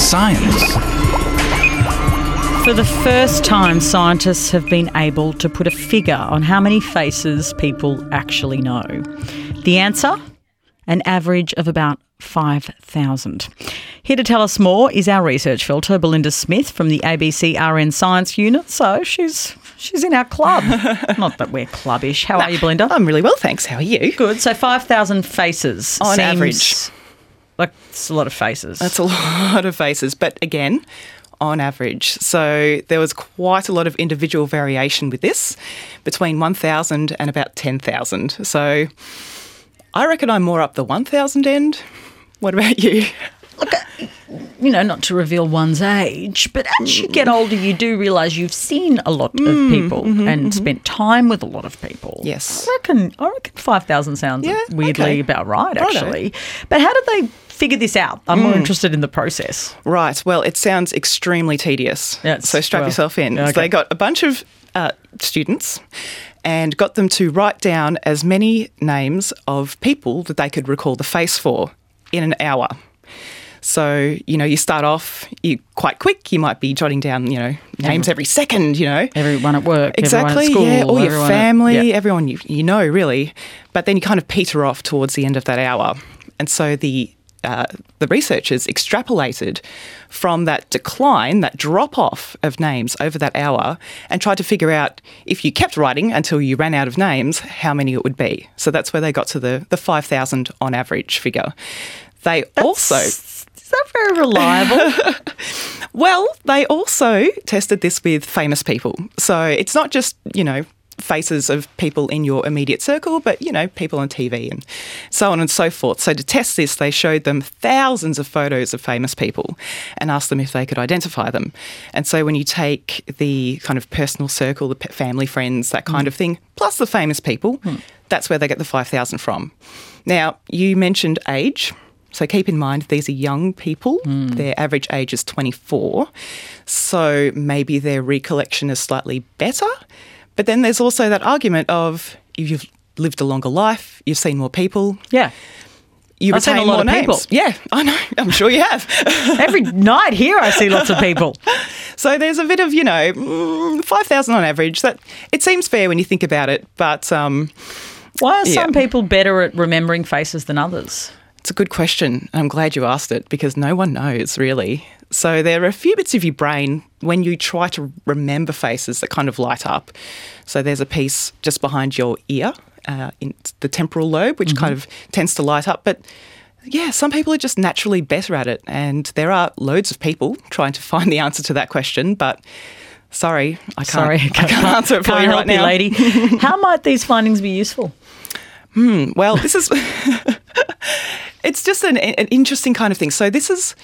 Science. For the first time, scientists have been able to put a figure on how many faces people actually know. The answer? An average of about 5,000. Here to tell us more is our research filter, Belinda Smith from the ABC RN Science Unit. So she's in our club. Not that we're clubbish. How are you, Belinda? I'm really well, thanks. How are you? Good. So 5,000 faces. On seems average. Like it's a lot of faces. That's a lot of faces. But again, on average. So there was quite a lot of individual variation with this, between 1,000 and about 10,000. So I reckon I'm more up the 1,000 end. What about you? Look, not to reveal one's age, but as you get older, you do realise you've seen a lot of people and spent time with a lot of people. Yes. I reckon 5,000 sounds weirdly about right, actually. But how did they figure this out? I'm more interested in the process. Right. Well, it sounds extremely tedious. Yes, so strap yourself in. Okay. So they got a bunch of students and got them to write down as many names of people that they could recall the face for in an hour. So, you start off, you're quite quick. You might be jotting down, names every second, Everyone at work, Exactly, everyone at school. all your family, at, everyone you know, really. But then you kind of peter off towards the end of that hour. And so the researchers extrapolated from that decline, that drop-off of names over that hour, and tried to figure out, if you kept writing until you ran out of names, how many it would be. So that's where they got to the 5,000 on average figure. Is that very reliable? Well, they also tested this with famous people. So it's not just, faces of people in your immediate circle, but, people on TV and so on and so forth. So to test this, they showed them thousands of photos of famous people and asked them if they could identify them. And so when you take the kind of personal circle, the family, friends, that kind of thing, plus the famous people, that's where they get the 5,000 from. Now, you mentioned age. So keep in mind, these are young people. Their average age is 24. So maybe their recollection is slightly better. But then there's also that argument of if you've lived a longer life, you've seen more people. Yeah. You I've seen retain a lot more of names. people. Yeah, I know. I'm sure you have. Every night here I see lots of people. So there's a bit of, 5,000 on average. That it seems fair when you think about it. But why are some people better at remembering faces than others? It's a good question. I'm glad you asked it because no one knows really. So there are a few bits of your brain when you try to remember faces that kind of light up. So there's a piece just behind your ear in the temporal lobe, which kind of tends to light up. But yeah, some people are just naturally better at it. And there are loads of people trying to find the answer to that question. But sorry, I can't answer it for you right now. Lady. How might these findings be useful? Well, this is... It's just an interesting kind of thing. So this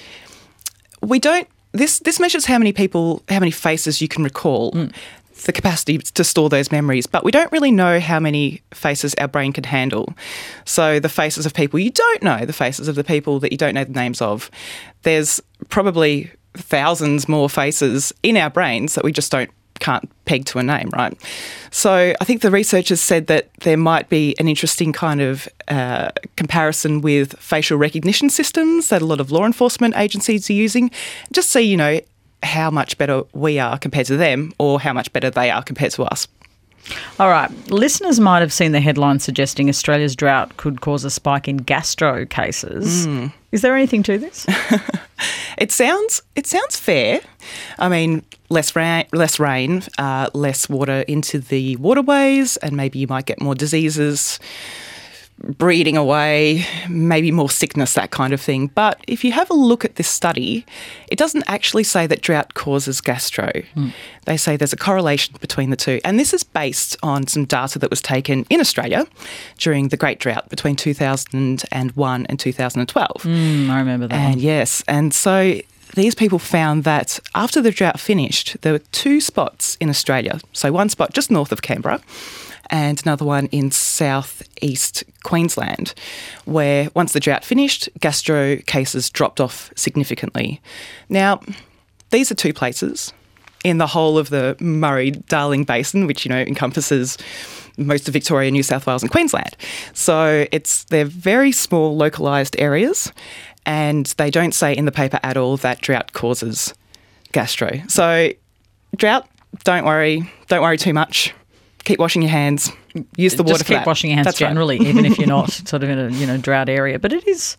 measures how many faces you can recall, the capacity to store those memories, but we don't really know how many faces our brain can handle. So the faces of people you don't know, the faces of the people that you don't know the names of, there's probably thousands more faces in our brains that we just can't peg to a name, right? So I think the researchers said that there might be an interesting kind of comparison with facial recognition systems that a lot of law enforcement agencies are using. Just so how much better we are compared to them or how much better they are compared to us. All right. Listeners might have seen the headline suggesting Australia's drought could cause a spike in gastro cases. Is there anything to this? It sounds fair. I mean, less rain, less water into the waterways, and maybe you might get more diseases breeding away, maybe more sickness, that kind of thing. But if you have a look at this study, it doesn't actually say that drought causes gastro. They say there's a correlation between the two. And this is based on some data that was taken in Australia during the Great Drought between 2001 and 2012. I remember that. And yes, and so these people found that after the drought finished, there were two spots in Australia. So one spot just north of Canberra and another one in southeast Queensland, where once the drought finished, gastro cases dropped off significantly. Now, these are two places in the whole of the Murray-Darling Basin, which, encompasses most of Victoria, New South Wales and Queensland. So they're very small localised areas, And they don't say in the paper at all that drought causes gastro. So drought, don't worry too much. Keep washing your hands. Use the water Just for that. keep washing your hands That's generally, right. even if you're not sort of in a drought area. But it is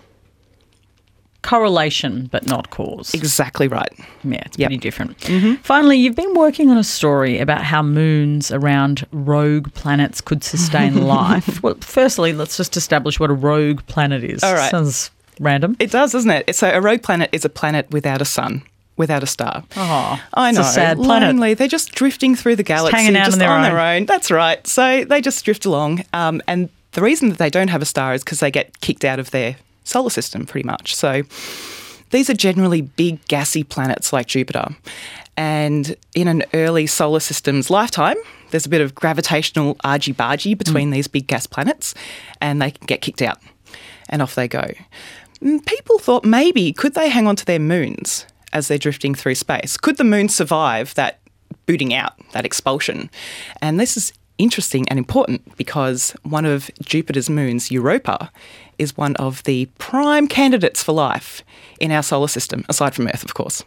correlation but not cause. Exactly right. Yeah, it's pretty different. Finally, you've been working on a story about how moons around rogue planets could sustain life. Well, firstly, let's just establish what a rogue planet is. All right. Sounds random. It does, doesn't it? So a rogue planet is a planet without a sun, without a star. Oh, I know. It's a sad planet. Lonely. They're just drifting through the galaxy, hanging out just on their own. That's right. So they just drift along. And the reason that they don't have a star is because they get kicked out of their solar system, pretty much. So these are generally big, gassy planets like Jupiter. And in an early solar system's lifetime, there's a bit of gravitational argy-bargy between these big gas planets, and they can get kicked out. And off they go. People thought maybe, could they hang on to their moons as they're drifting through space? Could the moon survive that booting out, that expulsion? And this is interesting and important because one of Jupiter's moons, Europa, is one of the prime candidates for life in our solar system, aside from Earth, of course.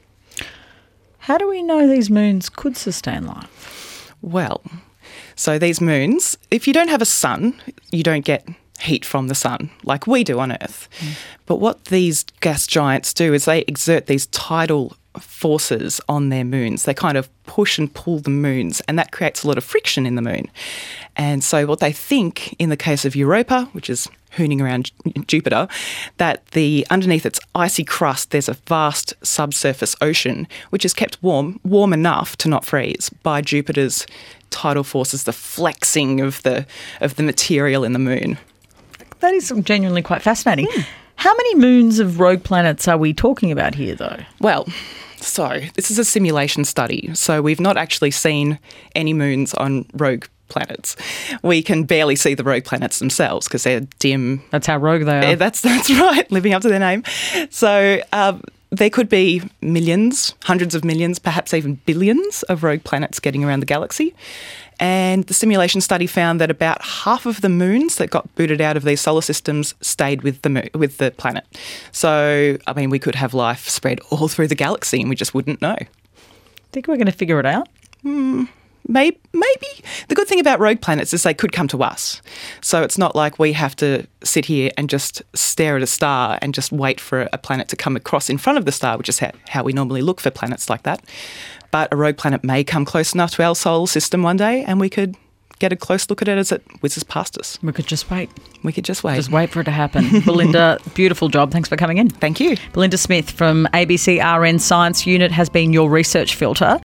How do we know these moons could sustain life? Well, so these moons, if you don't have a sun, you don't get heat from the sun like we do on Earth. But what these gas giants do is they exert these tidal forces on their moons. They kind of push and pull the moons, and that creates a lot of friction in the moon. And so what they think in the case of Europa, which is hooning around Jupiter, that underneath its icy crust there's a vast subsurface ocean which is kept warm enough to not freeze by Jupiter's tidal forces, the flexing of the material in the moon. That is genuinely quite fascinating. How many moons of rogue planets are we talking about here, though? Well, so this is a simulation study. So we've not actually seen any moons on rogue planets. We can barely see the rogue planets themselves because they're dim. That's how rogue they are. That's right, living up to their name. So there could be millions, hundreds of millions, perhaps even billions of rogue planets getting around the galaxy. And the simulation study found that about half of the moons that got booted out of these solar systems stayed with the planet. So, I mean, we could have life spread all through the galaxy and we just wouldn't know. Think we're going to figure it out? Maybe. The good thing about rogue planets is they could come to us. So it's not like we have to sit here and just stare at a star and just wait for a planet to come across in front of the star, which is how we normally look for planets like that. But a rogue planet may come close enough to our solar system one day and we could get a close look at it as it whizzes past us. We could just wait. Just wait for it to happen. Belinda, beautiful job. Thanks for coming in. Thank you. Belinda Smith from ABC RN Science Unit has been your research filter.